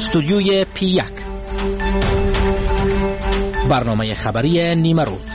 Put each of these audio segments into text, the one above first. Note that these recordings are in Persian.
استودیوی P1 برنامه خبری نیمه روز.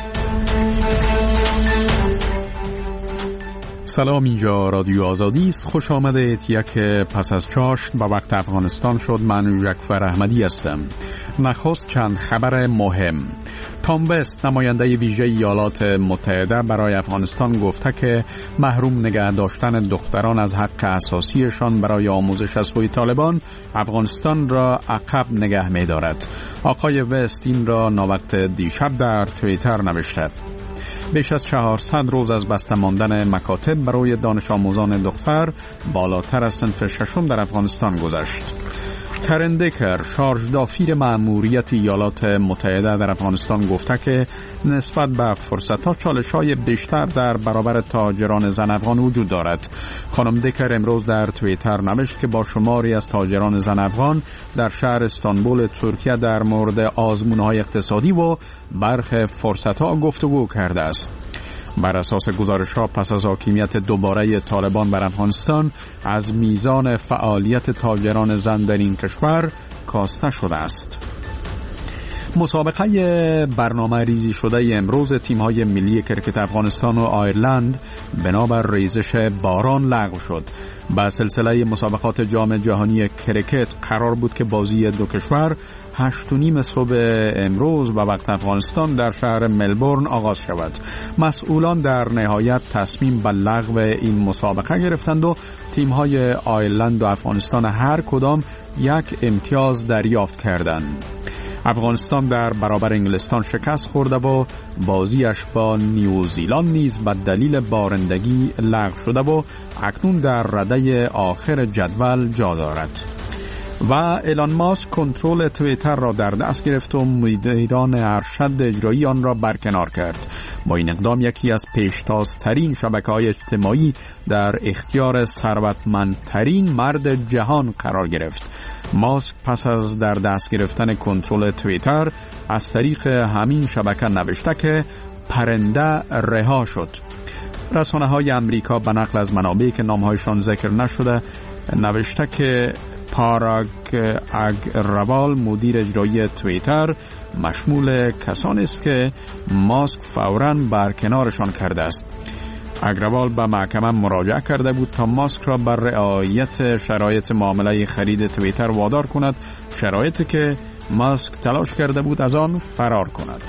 سلام، اینجا رادیو آزادی است. خوش آمدید. یک پس از چاشت به وقت افغانستان شد. من جعفر احمدی هستم. نخست چند خبر مهم. تام وست، نماینده ویژه ایالات متحده برای افغانستان، گفته که محروم نگه داشتن دختران از حق اساسیشان برای آموزش از سوی طالبان افغانستان را عقب نگه می دارد. آقای وست این را ناوقت دیشب در توییتر نوشته. بیش از 400 روز از بسته ماندن مکاتب برای دانش آموزان دختر بالاتر از صنف ششم در افغانستان گذشت. کرن دکر، شارژ دافیر مأموریت ایالات متحده در افغانستان، گفته که نسبت به فرصت‌ها چالش‌های بیشتر در برابر تاجران زن افغان وجود دارد. خانم دکر امروز در توییتر نوشت که با شماری از تاجران زن افغان در شهر استانبول ترکیه در مورد آزمون‌های اقتصادی و برخی فرصت‌ها گفتگو کرده است. بر اساس گزارش‌ها پس از حاکمیت دوباره طالبان بر افغانستان از میزان فعالیت تاجران زن در این کشور کاسته شده است. مسابقه برنامه ریزی شده امروز تیم‌های ملی کرکت افغانستان و آیرلند بنابر ریزش باران لغو شد. با سلسله مسابقات جام جهانی کرکت قرار بود که بازی دو کشور 8:30 صبح امروز به وقت افغانستان در شهر ملبورن آغاز شود. مسئولان در نهایت تصمیم به لغو این مسابقه گرفتند و تیم‌های آیرلند و افغانستان هر کدام یک امتیاز دریافت کردند. افغانستان در برابر انگلستان شکست خورده و بازیش با نیوزیلند نیز به دلیل بارندگی لغو شده و اکنون در رده آخر جدول جا دارد. و ایلان ماسک کنترل توییتر را در دست گرفت و مدیران ارشد اجرایی آن را برکنار کرد. با این اقدام یکی از پیشتازترین شبکه‌های اجتماعی در اختیار ثروتمندترین مرد جهان قرار گرفت. ماسک پس از در دست گرفتن کنترل توییتر از طریق همین شبکه نوشته که پرنده رها شد. رسانه‌های امریکا به نقل از منابعی که نام‌هایشان ذکر نشده نوشته که پاراگ اگروال، مدیر اجرایی توییتر، مشمول کسانی است که ماسک فوراً برکنارشان کرده است. اگروال به محکمه مراجعه کرده بود تا ماسک را بر رعایت شرایط معامله خرید توییتر وادار کند، شرایطی که ماسک تلاش کرده بود از آن فرار کند.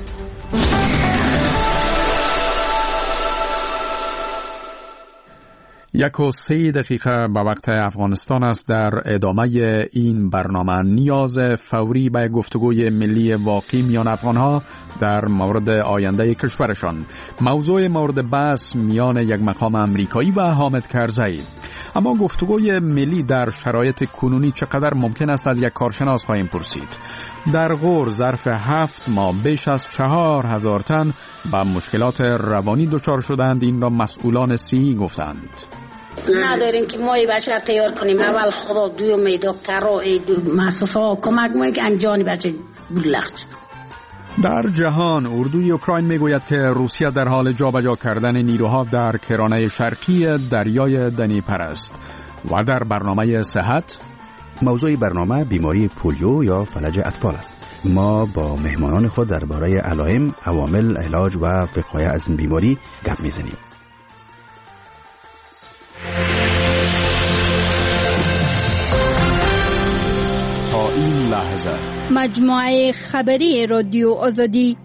1:03 به وقت افغانستان است. در ادامه این برنامه نیاز فوری به گفتگوی ملی واقعی میان افغانها در مورد آینده کشورشان. موضوع مورد بحث میان یک مقام امریکایی و حامد کرزی. اما گفتگوی ملی در شرایط کنونی چقدر ممکن است از یک کارشناس خواهیم پرسید. در غور ظرف 7 ماه بیش از 4000 تن به مشکلات روانی دچار شدند. این را مسئولان صحی گفتند. نداریم که ما بچه را تیار کنیم. اول خدا، دوم دکتر و مؤسسه‌ها کمک می‌کنند که انجام بچه بلخت. در جهان اردوی اوکراین میگوید که روسیه در حال جابجا کردن نیروها در کرانه شرقی دریای دنیپر است. و در برنامه صحت موضوع برنامه بیماری پولیو یا فلج اطفال است. ما با مهمانان خود درباره علائم، عوامل، علاج و وقایع از این بیماری گپ میزنیم. تا این لحظه مجموعه خبری رادیو آزادی.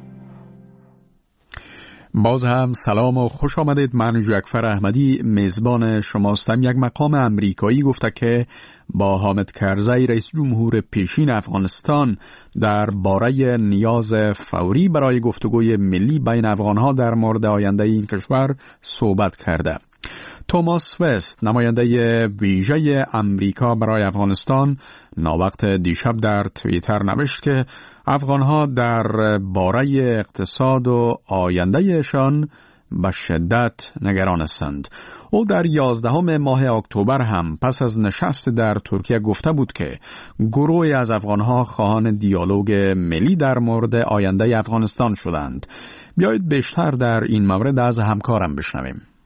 باز هم سلام و خوش آمدید. من جعفر احمدی میزبان شماستم. یک مقام امریکایی گفته که با حامد کرزی رئیس جمهور پیشین افغانستان در باره نیاز فوری برای گفتگوی ملی بین افغانها در مورد آینده این کشور صحبت کرده. توماس وست، نماینده ویژه امریکا برای افغانستان، ناوقت دیشب در توییتر نوشت که افغانها در باره اقتصاد و آیندهشان به شدت نگران هستند. او در 11 ماه اکتبر هم پس از نشست در ترکیه گفته بود که گروهی از افغانها خواهان دیالوگ ملی در مورد آینده افغانستان شدند. بیایید بیشتر در این مورد از همکارم بشنویم.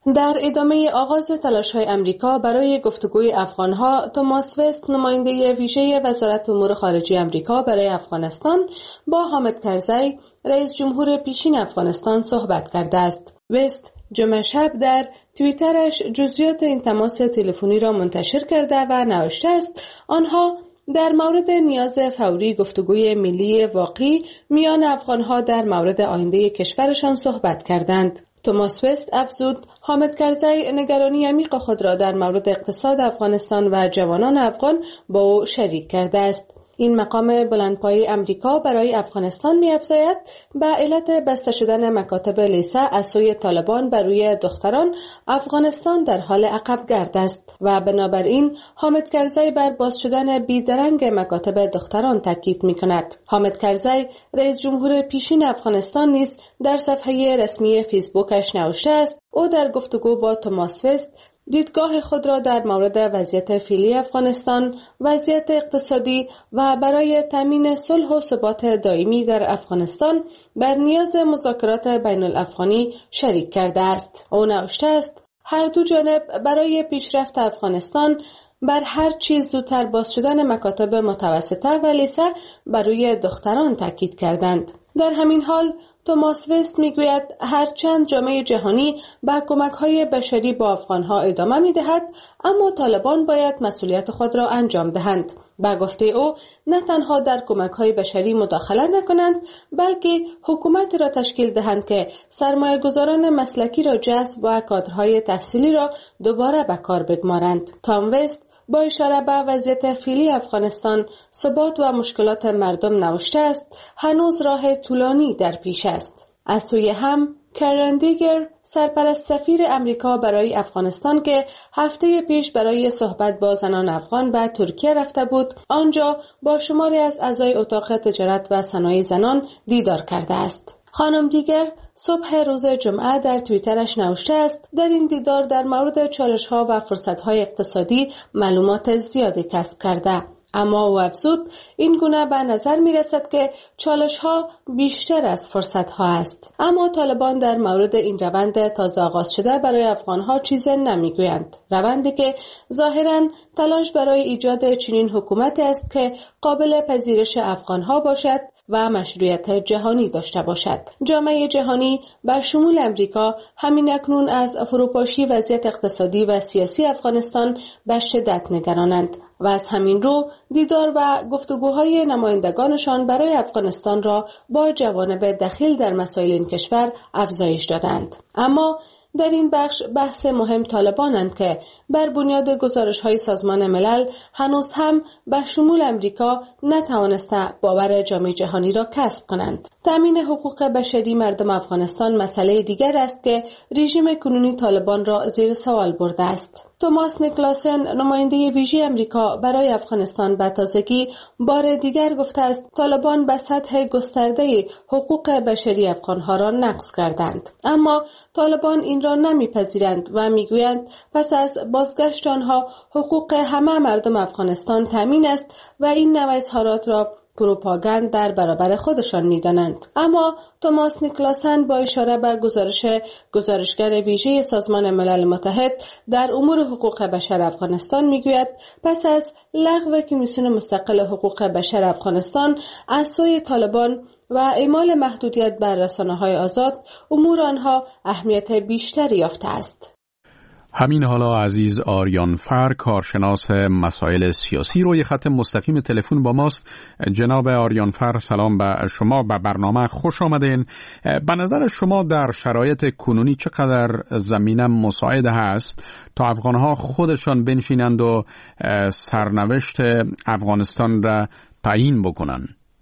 در ادامه آغاز تلاش‌های امریکا برای گفتگوی افغان‌ها، توماس وست نماینده ویژه وزارت امور خارجه امریکا برای افغانستان با حامد کرزی رئیس جمهور پیشین افغانستان صحبت کرده است. وست جمعه شب در توییترش جزئیات این تماس تلفنی را منتشر کرده و نوشته است آنها در مورد نیاز فوری گفتگوی ملی واقعی میان افغان‌ها در مورد آینده کشورشان صحبت کردند. توماس وست افزود حامد کرزی نگرانی عمیق خود را در مورد اقتصاد افغانستان و جوانان افغان با او شریک کرده است. این مقام بلندپایه امریکا برای افغانستان می‌افزاید به علت بسته شدن مکاتب لیسه از سوی طالبان بر روی دختران، افغانستان در حال عقب گرد است و بنابراین حامد کرزی بر باز شدن بیدرنگ مکاتب دختران تاکید می‌کند. حامد کرزی رئیس جمهور پیشین افغانستان نیز در صفحه رسمی فیسبوکش نوشته است او در گفتگو با توماس وست دیدگاه خود را در مورد وضعیت فعلی افغانستان، وضعیت اقتصادی و برای تامین صلح و ثبات دائمی در افغانستان بر نیاز مذاکرات بین الافغانی شریک کرده است. او نوشته است هر دو جانب برای پیشرفت افغانستان بر هر چیز زودتر باز شدن مکاتب متوسطه و لیسه بر روی دختران تاکید کردند. در همین حال توماس وست میگوید هرچند جامعه جهانی به کمک‌های بشری با افغان‌ها ادامه می‌دهد، اما طالبان باید مسئولیت خود را انجام دهند. به گفته او نه تنها در کمک‌های بشری مداخله نکنند، بلکه حکومتی را تشکیل دهند که سرمایه‌گذاران مسلکی را جذب و کادرهای تحصیلی را دوباره به کار بگمارند. تام وست با اشاره به وضعیت فعلی افغانستان، ثبات و مشکلات مردم نوشته است هنوز راه طولانی در پیش است. از سوی هم کرن دیگر سرپرست سفیر امریکا برای افغانستان که هفته پیش برای صحبت با زنان افغان به ترکیه رفته بود، آنجا با شماری از اعضای اتاق تجارت و صنایع زنان دیدار کرده است. خانم دیگر صبح روز جمعه در توییترش نوشته است در این دیدار در مورد چالش‌ها و فرصت‌های اقتصادی معلومات زیادی کسب کرده، اما او افزود این گونه به نظر می‌رسد که چالش‌ها بیشتر از فرصت‌ها است. اما طالبان در مورد این روند تازه آغاز شده برای افغان‌ها چیزی نمی‌گویند، روندی که ظاهراً تلاش برای ایجاد چنین حکومتی است که قابل پذیرش افغان‌ها باشد و مشروعیت جهانی داشته باشد. جامعه جهانی به شمول امریکا همین اکنون از فروپاشی وضعیت اقتصادی و سیاسی افغانستان به شدت نگرانند و از همین رو دیدار و گفتگوهای نمایندگانشان برای افغانستان را با جوانب دخیل در مسائل این کشور افزایش دادند. اما در این بخش بحث مهم طالبانند که بر بنیاد گزارش‌های سازمان ملل هنوز هم به شمول امریکا نتوانسته باور جامعه جهانی را کسب کنند. تامین حقوق بشری مردم افغانستان مسئله دیگر است که رژیم کنونی طالبان را زیر سوال برده است. توماس نیکلاسن نماینده ویژه امریکا برای افغانستان به تازگی بار دیگر گفته است طالبان به سطح گسترده حقوق بشری افغانها را نقض کردند، اما طالبان این را نمیپذیرند و میگویند پس از بازگشت آنها حقوق همه مردم افغانستان تامین است و این نوع اظهارات را پروپاگاند در برابر خودشان می‌دانند. اما توماس نیکلاسن با اشاره به گزارشگر ویژه سازمان ملل متحد در امور حقوق بشر افغانستان میگوید پس از لغو کمیسیون مستقل حقوق بشر افغانستان از سوی طالبان و اعمال محدودیت بر رسانه‌های آزاد، امور آنها اهمیت بیشتری یافته است. همین حالا عزیز آریان فر، کارشناس مسائل سیاسی، روی خط مستقیم تلفن با ماست. جناب آریان فر، سلام به شما، به برنامه خوش آمدین. به نظر شما در شرایط کنونی چقدر زمینه مساعد هست تا افغانها خودشان بنشینند و سرنوشت افغانستان را تعیین بکنن؟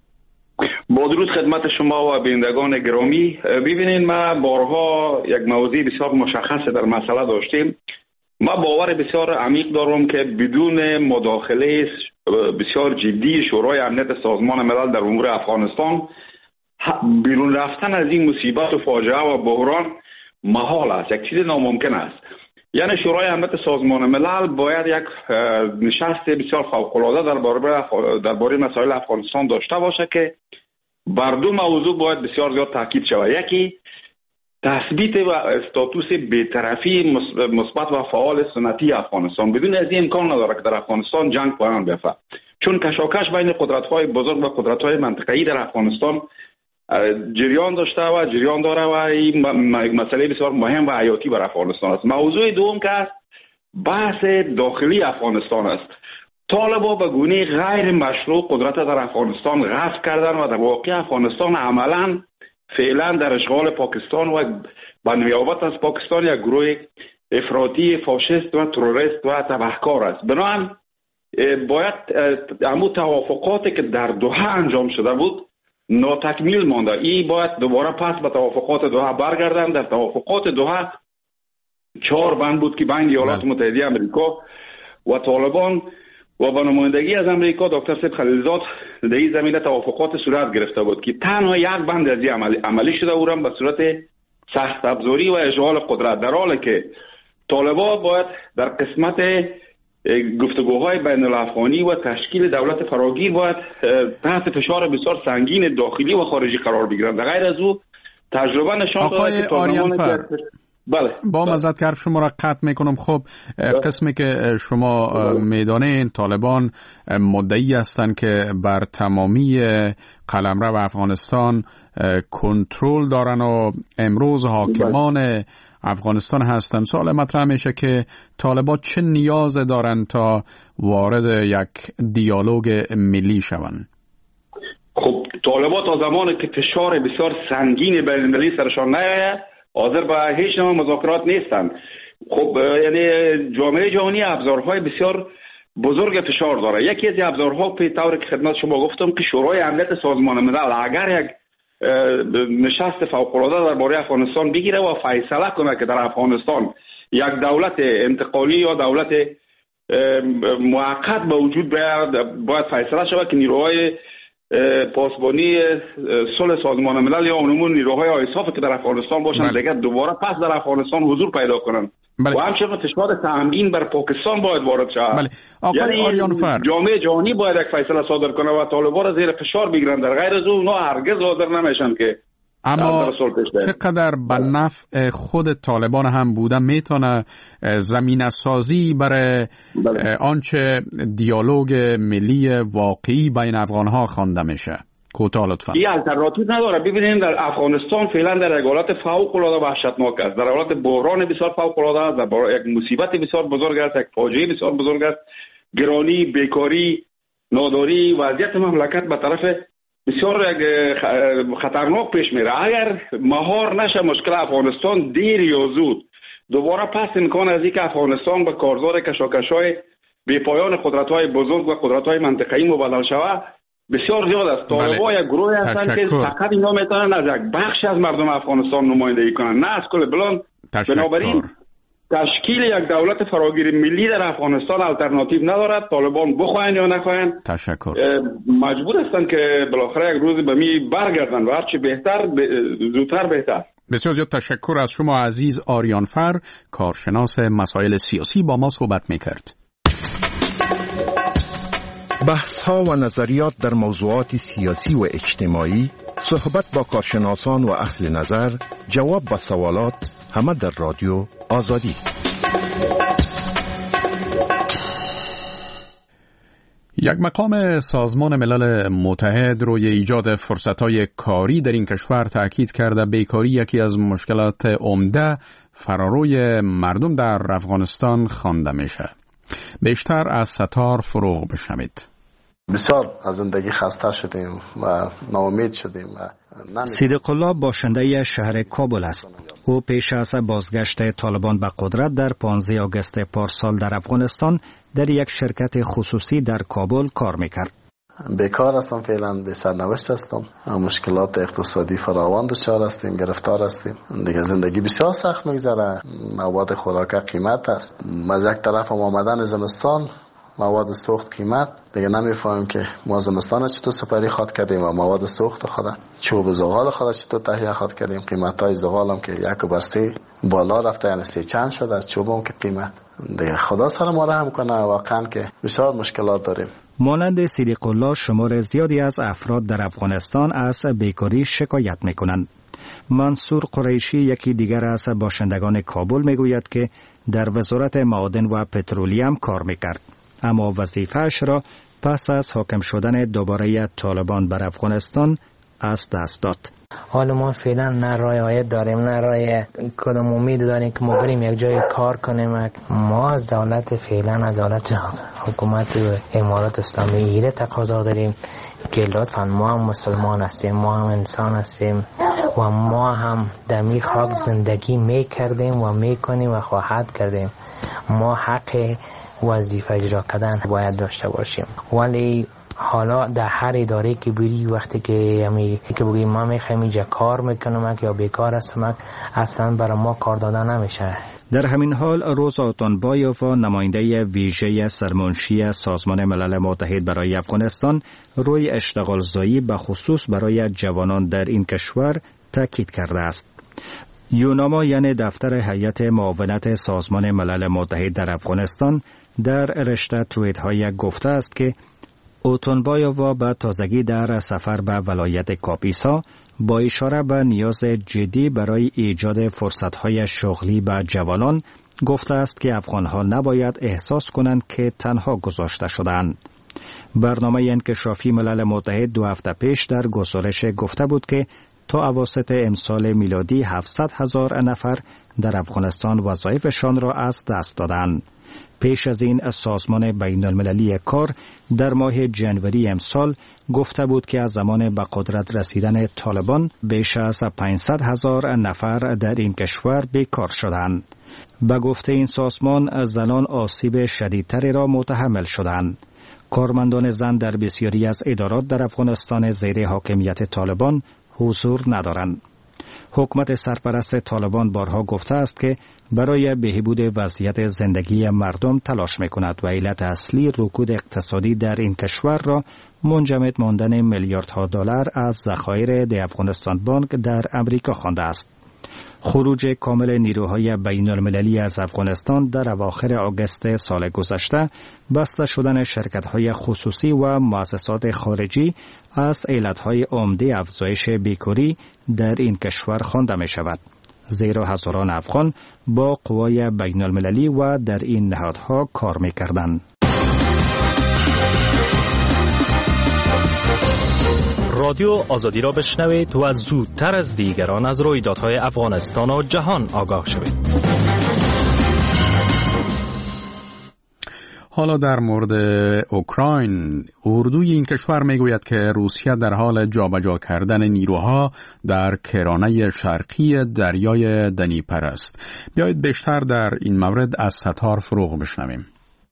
با درود خدمت شما و بینندگان گرامی. ببینید ما بارها یک موضوع بسیار مشخص در مسئله داشتیم. ما باور بسیار عمیق دارم که بدون مداخله بسیار جدی شورای امنیت سازمان ملل در امور افغانستان بیرون رفتن از این مصیبت و فاجعه و بحران محال است، یک چیز ناممکن است. یعنی شورای امنیت سازمان ملل باید یک نشست بسیار فوق‌العاده درباره مسائل افغانستان داشته باشه که بر دو موضوع باید بسیار زیاد تاکید شود. یکی تثبیت و استاتوس بی‌طرفی مثبت و فعال سنتی افغانستان. بدون از این امکان نداره که در افغانستان جنگ پایان بیفته، چون کشاکش بین قدرت‌های بزرگ و قدرت‌های منطقه‌ای در افغانستان جریان داشته و جریان داره و این مسئله بسیار مهم و حیاتی بر افغانستان است. موضوع دوم که است بحث داخلی افغانستان است. طالبان به گونه غیر مشروع قدرت در افغانستان غصب کردن و در واقع افغانستان عملاً فعلا در اشغال پاکستان و به نیابت از پاکستان یک گروه افراطی فاشیست و تروریست و تبهکار است. بنابراین باید همون توافقاتی که در دوحه انجام شده بود ناتکمیل مانده. این باید دوباره پس به توافقات دوحه برگردن. در توافقات دوحه 4 بند بود که بین ایالات متحده آمریکا و طالبان و با نمایندگی از امریکا دکتر سید خلیلزاد در این زمینه توافقات صورت گرفته بود که تنها یک بند از این عملی شده اونم به صورت سخت ابزاری و اشغال قدرت، در حالی که طالبان باید در قسمت گفتگوهای بین الافغانی و تشکیل دولت فراگیر باید تحت فشار بسیار سنگین داخلی و خارجی قرار بگیرند. در غیر از او تجربه نشان داده که طالبان بله با مزد که شما را قطع میکنم. خب قسمی که شما میدانین طالبان مدعی هستند که بر تمامی قلمرو افغانستان کنترل دارن و امروز حاکمان افغانستان هستند. سوال مطرح میشه که طالبان چه نیاز دارن تا وارد یک دیالوگ ملی شوند؟ خب طالبان تا زمانی که فشار بسیار سنگین بین المللی سرشان نیاید حاضر به هیچ نوع مذاکرات نیستند. خب یعنی جامعه جهانی ابزارهای بسیار بزرگ فشار داره. یکی از ابزارها به طوری که خدمت شما گفتم که شورای امنیت سازمان ملل اگر یک نشست فوق‌العاده درباره افغانستان بگیره و فیصله کنه که در افغانستان یک دولت انتقالی یا دولت موقت به وجود بیاد، باید فیصله شود که نیروهای پاسبانی صلح سازمان ملل یا عموم نیروهای آیساف که در افغانستان باشند دیگه دوباره پس در افغانستان حضور پیدا کنند. و همچنین فشار تأمین بر پاکستان باید وارد شود. یعنی جامعه جهانی باید یک فیصله صادر کنه و طالبان را زیر فشار بگیرند. در غیر از اون هرگز حاضر نمیشن که اما چقدر به نفع خود طالبان هم بوده میتونه زمینه سازی برای آنچه دیالوگ ملی واقعی بین افغانها خوانده میشه؟ کوتاه لطفا. این الټرناتیو نداره. ببینید در افغانستان فعلا در یک حالت فوق العاده وحشتناک است، در حالت بحران بسیار فوق العاده است، در یک مصیبت بسیار بزرگ است، یک فاجعه بسیار بزرگ است. گرانی، بیکاری، ناداری، وضعیت مملکت به طرف بسیار خطرناک پیش میره. اگر مهار نشه مشکل افغانستان دیر یا زود دوباره پس امکان از اینکه افغانستان به کارزار کشاکش‌های بی‌پایان قدرت‌های بزرگ و قدرت‌های منطقه‌ای مبدل شود بسیار زیاد است. طالبان یک گروه هستند که فقط اینا میتونن از یک بخش از مردم افغانستان نمایندگی کنن، نه از کل بلان. بنابراین تشکیل یک دولت فراگیر ملی در افغانستان الټرناتیو ندارد. طالبان بخواین یا نخواین مجبور هستند که بالاخره یک روز به می برگردن و هرچی بهتر زودتر بهتر. بسیار زیاد تشکر از شما عزیز آریانفر، کارشناس مسائل سیاسی، با ما صحبت میکرد. بحث‌ها و نظریات در موضوعات سیاسی و اجتماعی، صحبت با کارشناسان و اهل نظر، جواب به سوالات، همه در رادیو آزادی. یک مقام سازمان ملل متحد روی ایجاد فرصت‌های کاری در این کشور تأکید کرده بیکاری یکی از مشکلات عمده فراروی مردم در افغانستان خوانده میشه. بیشتر از ستار فروغ بشنوید. بسیار از زندگی خسته شدیم و ناامید شدیم. صدیق الله باشنده شهر کابل است. او پیش از بازگشت طالبان به قدرت در 15 آگوست پارسال در افغانستان در یک شرکت خصوصی در کابل کار میکرد. بیکار هستم، فعلا به سرنوشت هستم. مشکلات اقتصادی فراوان دچار هستیم، گرفتار هستیم. دیگه زندگی بسیار سخت میگذره. مواد خوراک قیمت است. از یک طرف هم آمدن زمستان، مواد سوخت قیمت، دیگه نمیفهمیم که ما زمستان چطور سپری خواد کردیم و مواد سوخت خود، چوب زغال خود چطور تهیه خواد کردیم. قیمتای زغال هم که 1/3 بالا رفته، یعنی 3 چند شد از چوب هم که قیمت. دیگه خدا سر ما رحم کنه. واقعا که بسیار مشکلات داریم. مانند صدیق الله شمار زیادی از افراد در افغانستان از بیکاری شکایت میکنند. منصور قریشی یکی دیگر از باشندگان کابل میگوید که در وزارت معادن و پترولیوم کار میکرد، اما وظیفه‌اش را پس از حاکم شدن دوباره طالبان بر افغانستان از دست داد. حالا ما فعلا نه رعایت داریم نه رای کدام امید داریم که ما بریم یک جای کار کنیم. ما از دولت فعلا از دولت حکومت امارات اسلامی ایره تقاضا داریم که لطفا ما هم مسلمان هستیم، ما هم انسان هستیم و ما هم در می خاک زندگی می کردیم و می کنیم و خواهد کردیم. ما حق وظیفه اجرا کردن باید داشته باشیم، ولی حالا در هر اداره که بری وقتی که بگیم ما میخوایم اینجا کار میکنم یا بیکار هستم، اصلا برای ما کار دادن نمیشه. در همین حال روز اتونبایوف نماینده ویژه سرمنشی سازمان ملل متحد برای افغانستان روی اشتغال زایی به خصوص برای جوانان در این کشور تاکید کرده است. یوناما یعنی دفتر هیئت معاونت سازمان ملل متحد در افغانستان در رشته توییت‌های گفته است که اتونبایوف به تازگی در سفر به ولایت کاپیسا با اشاره به نیاز جدی برای ایجاد فرصت‌های شغلی به جوانان گفته است که افغان‌ها نباید احساس کنند که تنها گذاشته شدند. برنامه انکشافی ملل متحد 2 هفته پیش در گزارش گفته بود که تا اواسط امسال میلادی 700,000 نفر در افغانستان وظایفشان را از دست دادند. پیش از این سازمان بین المللی کار در ماه جنوری امسال گفته بود که از زمان به قدرت رسیدن طالبان بیش از 500,000 نفر در این کشور بیکار شدند. به گفته این سازمان زنان آسیب شدیدتری را متحمل شدند. کارمندان زن در بسیاری از ادارات در افغانستان زیر حاکمیت طالبان حضور ندارند. حکومت سرپرست طالبان بارها گفته است که برای بهبود وضعیت زندگی مردم تلاش می‌کند و علت اصلی رکود اقتصادی در این کشور را منجمد ماندن میلیاردها دلار از ذخایر دی افغانستان بانک در امریکا خوانده است. خروج کامل نیروهای بین المللی از افغانستان در اواخر آگوست سال گذشته، بسته شدن شرکت‌های خصوصی و مؤسسات خارجی از علت‌های عمده افزایش بیکاری در این کشور خوانده می‌شود. زیرا هزاران افغان با قوای بین المللی و در این نهادها کار می‌کردند. رادیو آزادی را بشنوید و زودتر از دیگران از رویدادهای افغانستان و جهان آگاه شوید. حالا در مورد اوکراین، اردوی این کشور میگوید که روسیه در حال جابجا کردن نیروها در کرانه شرقی دریای دنیپر است. بیایید بیشتر در این مورد از ستار فروغ بشنویم.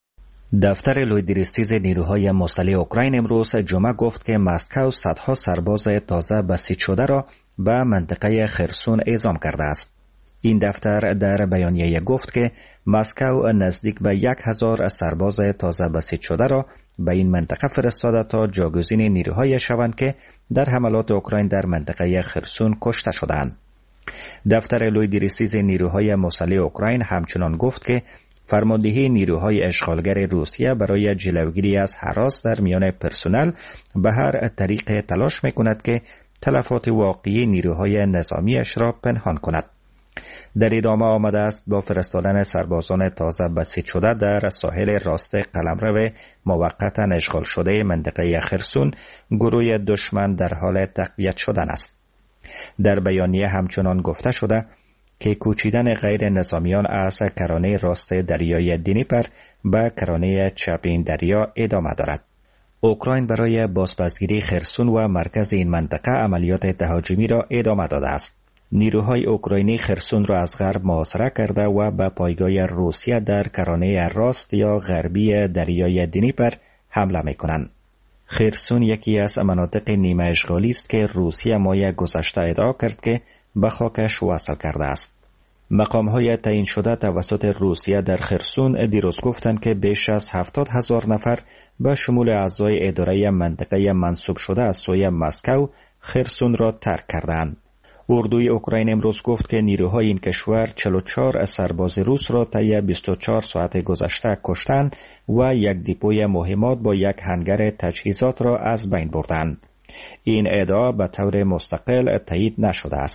دفتر لویدریستیز نیروهای مسلح اوکراین امروز جمعه گفت که مسکو صدها سرباز تازه بسیج شده را به منطقه خرسون اعزام کرده است. این دفتر در بیانیه گفت که مسکو نزدیک به 1,000 سرباز تازه بسیج شده را به این منطقه فرستاده تا جاگزین نیروهای شوند که در حملات اوکراین در منطقه خرسون کشته شدند. دفتر لویدریستیز نیروهای مسلح اوکراین همچنان گفت که فرماندهی نیروهای اشغالگر روسیه برای جلوگیری از هراس در میان پرسنل به هر طریق تلاش میکند که تلفات واقعی نیروهای نظامیش را پنهان کند. در ادامه آمده است با فرستادن سربازان تازه بسیج شده در ساحل راست قلمرو موقتا اشغال شده منطقه خرسون، گروه دشمن در حال تقویت شدن است. در بیانیه همچنان گفته شده که کوچیدن غیر نظامیان از کرانه راست دریای دنیپر به کرانه چپ این دریا ادامه دارد. اوکراین برای بازپسگیری خرسون و مرکز این منطقه عملیات تهاجمی را ادامه داده است. نیروهای اوکراینی خرسون را از غرب محاصره کرده و به پایگاه روسیه در کرانه راست یا غربی دریای دنیپر حمله می‌کنند. خرسون یکی از مناطق نیمه اشغالی است که روسیه ماه گذشته ادعا کرد که به خاکش وصل کرده است. مقام‌های تعیین شده توسط روسیه در خرسون دیروز گفتند که بیش از 70,000 نفر به شمول اعضای اداره منطقه منسوب شده از سوی مسکو خرسون را ترک کردند. اردوی اوکراین امروز گفت که نیروهای این کشور 44 سرباز روس را طی 24 ساعت گذشته کشتند و یک دیپوی مهمات با یک هنگر تجهیزات را از بین بردند. این ادعا به طور مستقل تایید نشده است.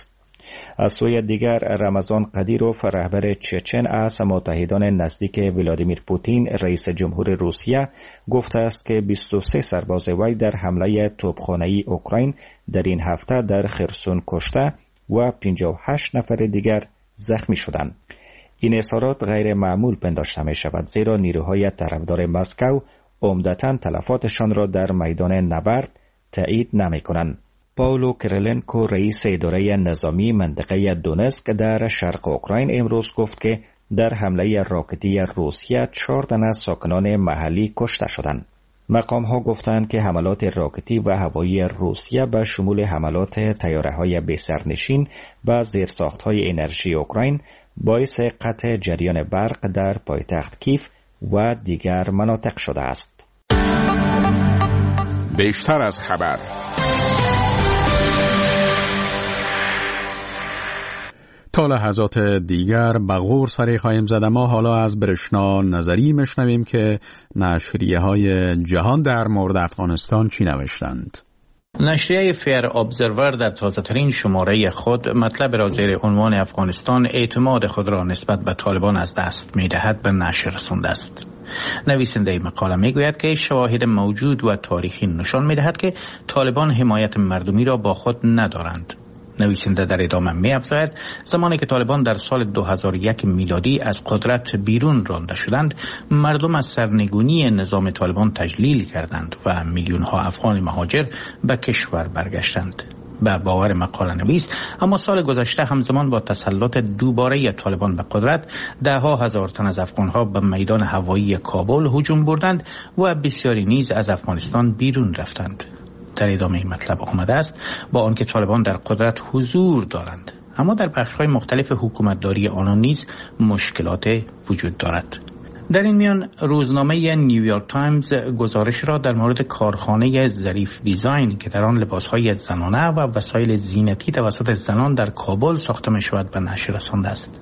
از سوی دیگر رمضان قدیروف رهبر چچن از متحدان نزدیک ولادیمیر پوتین رئیس جمهور روسیه گفته است که 23 سرباز وی در حمله توپخانه‌ای اوکراین در این هفته در خرسون کشته و 58 نفر دیگر زخمی شدند. این اظهارات غیر معمول پنداشته می شود زیرا نیروهای طرفدار مسکو عمدتاً تلفاتشان را در میدان نبرد تایید نمی کنند. پاولو کریلنکو رئیس اداره نظامی منطقه دونسک در شرق اوکراین امروز گفت که در حمله راکتی روسیه 4 تن از ساکنان محلی کشته شدند. مقام‌ها گفتند که حملات راکتی و هوایی روسیه به شمول حملات طیاره‌های بی‌سرنشین و زیرساخت‌های انرژی اوکراین باعث قطع جریان برق در پایتخت کیف و دیگر مناطق شده است. بیشتر از خبر. تا لحظات دیگر به غور سری خواهیم زد، اما حالا از برشنا نظری مشنویم که نشریه‌های جهان در مورد افغانستان چی نوشتند. نشریه فیر ابزرور در تازه‌ترین شماره خود مطلب را زیر عنوان افغانستان اعتماد خود را نسبت به طالبان از دست می‌دهد به نشر رسانده است. نویسنده مقاله میگوید که شواهد موجود و تاریخی نشان می‌دهد که طالبان حمایت مردمی را با خود ندارند. نویسنده در ادامه می‌افزاید زمانی که طالبان در سال 2001 میلادی از قدرت بیرون رانده شدند، مردم از سرنگونی نظام طالبان تجلیل کردند و میلیون‌ها افغان مهاجر به کشور برگشتند. به باور مقاله نویس، اما سال گذشته همزمان با تسلط دوباره طالبان به قدرت، ده‌ها هزار تن از افغان‌ها به میدان هوایی کابل هجوم بردند و بسیاری نیز از افغانستان بیرون رفتند. در ادامه این مطلب آمده است با آنکه طالبان در قدرت حضور دارند، اما در بخش‌های مختلف حکومتداری آنان نیز مشکلات وجود دارد. در این میان روزنامه نیویورک تایمز گزارش را در مورد کارخانه ظریف دیزاین که در آن لباس‌های زنانه و وسایل زینتی توسط زنان در کابل ساخته می‌شود به نشر رسانده است.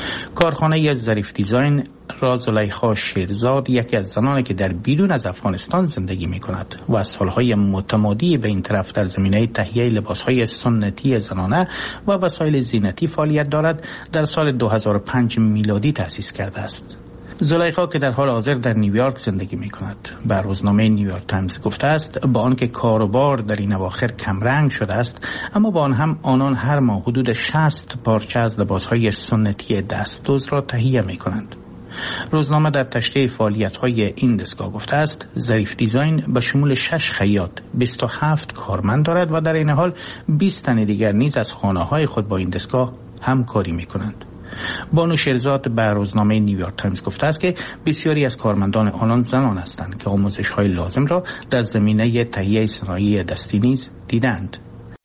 کارخانه ظریف دیزاین را زلیخا شیرزاد، یکی از زنانی که در بیرون از افغانستان زندگی می کند و سالهای متمادی به این طرف در زمینه تهیه لباسهای سنتی زنانه و وسایل زینتی فعالیت دارد، در سال 2005 میلادی تأسیس کرده است. زلیخا که در حال حاضر در نیویورک زندگی می کند به روزنامه نیویورک تایمز گفته است با آنکه کاروبار در این اواخر کمرنگ شده است، اما با آن هم آنان هر ماه حدود 60 پارچه از لباسهای سنتی دستدوز را تهیه می کنند. روزنامه در تشریح فعالیت‌های این دستگاه گفته است ظریف دیزاین به شمول 6 خیاط، 27 کارمند دارد و در این حال 20 تن دیگر نیز از خانه‌های خود با این دستگاه همکاری می کنند. بانو شیرزاد به روزنامه نیویورک تایمز گفته است که بسیاری از کارمندان آنان زنان هستند که آموزش‌های لازم را در زمینه تهیه صنایع دستی نیز دیدند.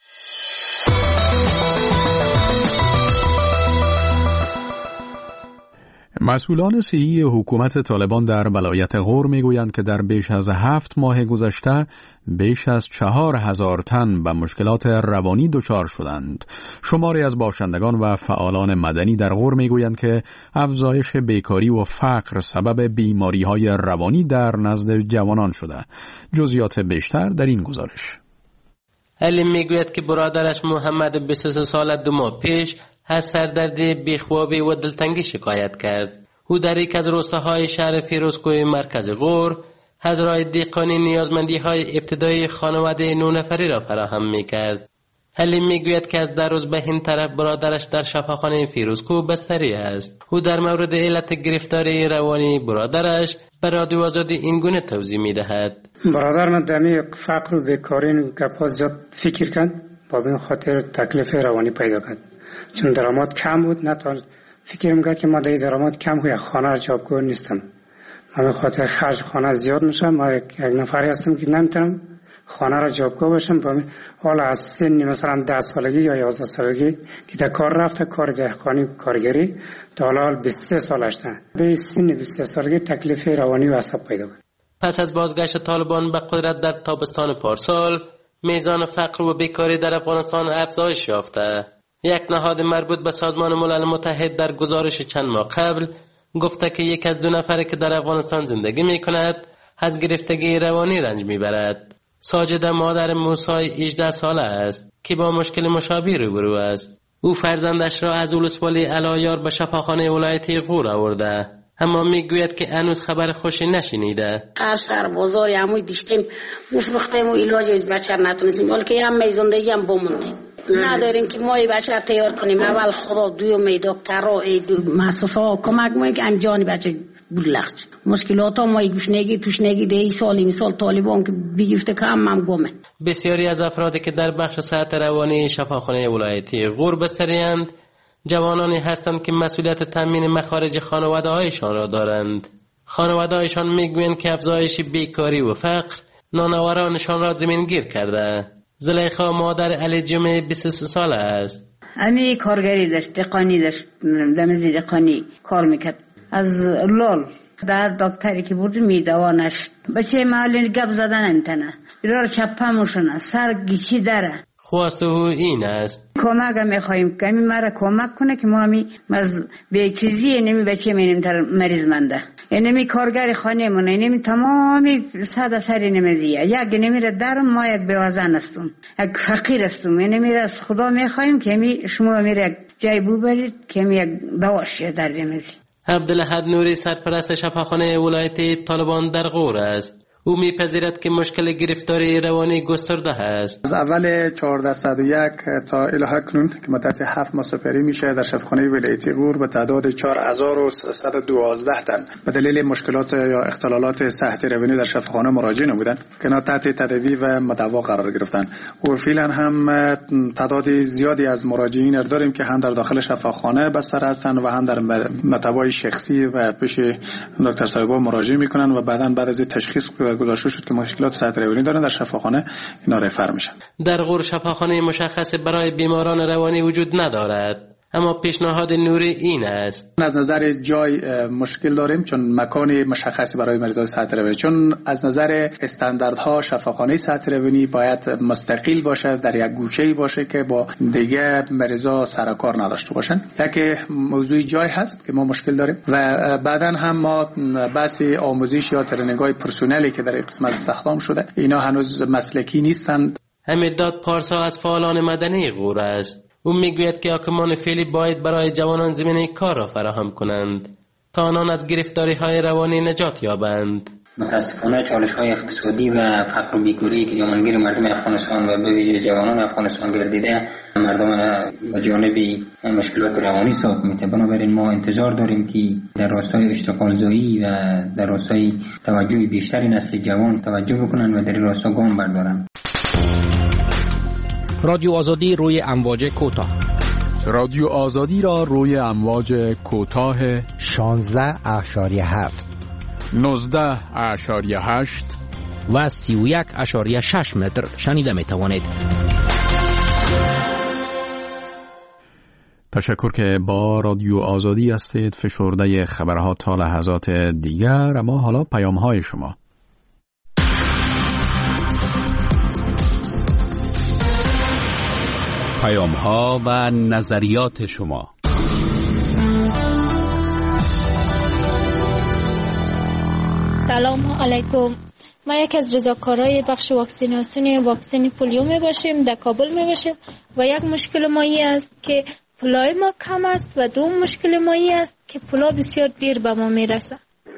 مسئولان صحی حکومت طالبان در ولایت غور میگویند که در بیش از 7 ماه گذشته بیش از 4000 تن به مشکلات روانی دچار شدند. شماری از باشندگان و فعالان مدنی در غور میگویند که افزایش بیکاری و فقر سبب بیماری‌های روانی در نزد جوانان شده. جزئیات بیشتر در این گزارش. علیم میگوید که برادرش محمد 23 ساله 2 ماه پیش از سردردی بیخوابی و دلتنگی شکایت کرد. او در یک از روستاهای شهر فیروزکوه مرکز غور هزارهای دهقانی نیازمندی‌های ابتدایی خانواده 9 نفری را فراهم می‌کرد. علیم میگوید که از در روز به این طرف برادرش در شفاخانه فیروزکوه بستری است. او در مورد علت گرفتاری روانی برادرش به رادیو آزادی این گونه توضیح می‌دهد. برادر من دمی فقر و بیکاری گپا زیاد فکر کرد، با این خاطر تکلیف روانی پیدا کرد. چون درآمد کم بود، نتوان فکر می‌کرد که ما درآمد کم و خانه را جابگو نیستم. من به خاطر خرج خانه زیاد میشم. ما یک نفری هستم که نمیتونم خانه را جابگو باشم. حالا از سن مثلا 10 سالگی یا 11 سالگی که در کار رفته، کار دهقانی کارگری، تا حالا 23 سالش ده. در سن 23 سالگی تکلیف روانی و عصب پیدا کرد. پس از بازگشت طالبان به قدرت در تابستان پارسال، میزان فقر و بیکاری در افغانستان افزایش یافته. یک نهاد مربوط به سازمان ملل متحد در گزارش چند ماه قبل گفته که 1 از 2 نفر که در افغانستان زندگی می کند از گرفتگی روانی رنج می برد. ساجده مادر موسی 18 ساله است که با مشکل مشابه روبرو است. او فرزندش را از ولسوالی علایار به شفاخانه ولایتی غور آورده، اما میگوید که هنوز خبر خوشی نشنیده. هر سر بازار هموی دیشتیم گفتیم و علاج از بچه نتونستیم، ولی که هم زندگی هم بموندیم. نداریم که ما بچه تیار کنیم. اول خدا دوم دکترها مؤسسه‌ها کمک میکنن که انجام بچه بلخت. مشکلات ها ما گوشنگی توشنگی ده سالی مثال طالبان که بیگفته کم هم گمه. بسیاری از افرادی که در بخش صحت روانی شفاخانه ولایتی غور بستری‌اند جوانانی هستند که مسئولیت تامین مخارج خانواده‌هایشان را دارند. خانواده‌هایشان میگویند که افزایش بیکاری و فقر نانوارانشان را زمینگیر کرده. زلیخا مادر علی جمعه 23 ساله است. امی کارگری داشت، دقانی داشت، دمزی دقانی کار میکرد. از لال در دکتری که بود میدوا نشد. بچه معلم گپ زدن انتنه. برار چپا موشنه، سر گیچی داره. خواست او این است. کمک میخوایم که امی مرا کمک کنه که ما همی به چیزی نمی بچه مینیم تر مریض منده. نمی کارگر خانه مونه، نمی تمامی ساده سری نمیزیه. یک نمیره درم، ما یک بیوزن استم، یک فقیر استم. نمیره از خدا میخوایم که همی شما میره یک جای ببرید که همی یک دواشه در نمیزی. عبدالحد نوری سرپرست شفاخانه ولایتی طالبان در غور است. او میپذیرد که مشکل گرفتاری روانی گسترده است. از اول 1401 تا اکنون که مدت 7 ماه سپری میشه در شفاخانه ولایتی غور به تعداد 4112 تن به دلیل مشکلات یا اختلالات صحت روانی در شفاخانه مراجعه نمودن که تحت تداوی و مدوا قرار گرفتن. و فعلا هم تعداد زیادی از مراجعین داریم که هم در داخل شفاخانه بستر هستن و هم در مطبای شخصی و پیش دکتر صاحبا مراجعه میکنن و بعد از تشخیص گذاشته شد که مشکلات صحت روانی دارن در شفاخانه اینا رفر میشن. در غور شفاخانه مشخص برای بیماران روانی وجود ندارد، اما پیشنهاد نوری این است. از نظر جای مشکل داریم چون مکان مشخصی برای مریضای صحت روانی، چون از نظر استانداردها شفاخانه صحت روانی باید مستقل باشه، در یک گوشه‌ای باشه که با دیگه مریضا سر کار نداشته باشن. یک موضوع جای هست که ما مشکل داریم و بعداً هم ما بحث آموزش یا ترنینگ‌های پرسنلی که در این قسمت استخدام شده اینا هنوز مسلکی نیستند. امیرداد پارسا از فعالان مدنی غور است. او میگوید که حاکمان فعلی باید برای جوانان زمینه کار را فراهم کنند تا آنان از گرفتاری‌های روانی نجات یابند. متاسفانه چالش‌های اقتصادی و فقر و بیکاری که گیر مردم افغانستان و به ویژه جوانان افغانستان گردیده مردم به جانب مشکلات روانی ساق می‌ته. بنابراین ما انتظار داریم که در راستای اشتغال زایی و در راستای توجه بیشتری نسل جوان توجه بکنند و در این راستا گام بردارند. رادیو آزادی روی امواج کوتاه. رادیو آزادی را روی امواج کوتاه 16.7 19.8 و 31.6 متر شنیده می توانید. تشکر که با رادیو آزادی هستید. فشرده خبرها تا لحظات دیگر. اما حالا پیام‌های شما. پیام‌ها و نظریات شما. سلام علیکم. ما یک از رضاکارای بخش واکسین پولیو می باشیم، در کابل می باشیم و یک مشکل مایی است که پولای ما کم است و دوم مشکل مایی است که پولا بسیار دیر به ما می رسه.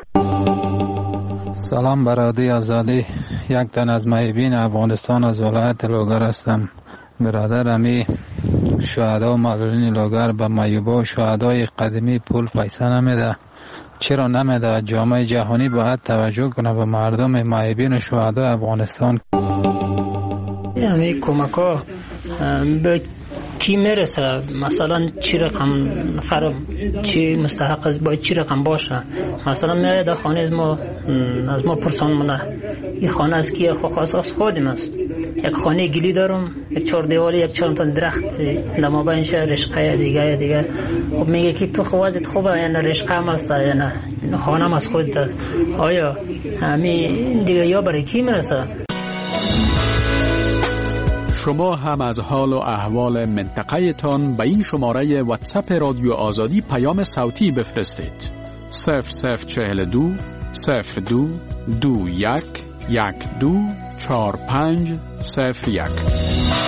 سلام برادری آزادی. یک تن از محبین افغانستان از ولایت لوگر هستم. برادر امی شهدا و معلولین لوگر به مایوبا و شهدای قدیمی پول پیسه نمیده. چرا نمیده؟ جامعه جهانی باید توجه کنه به مردم معیبین و شهدای افغانستان. یعنی کمک ها به کی میرسه؟ مثلا چی رقم نفر چی مستحق است، باید چی رقم باشه؟ مثلا میاد در خانه از ما پرسان مونه این خانه از کیه؟ خاص از خودم است. یک خانه گلی دارم، یک 4 دیواری، یک 4 تا درخت در مابینش رشقه دیگه. خب میگه که تو خوازت خوبه یا نه رشقه هم است یا نه خانه هم از خودت است. آیا همین دیگه یا برای کی میرسه؟ شما هم از حال و احوال منطقه تان به این شماره واتساپ رادیو آزادی پیام صوتی بفرستید. 0042 02 21 12 45 01.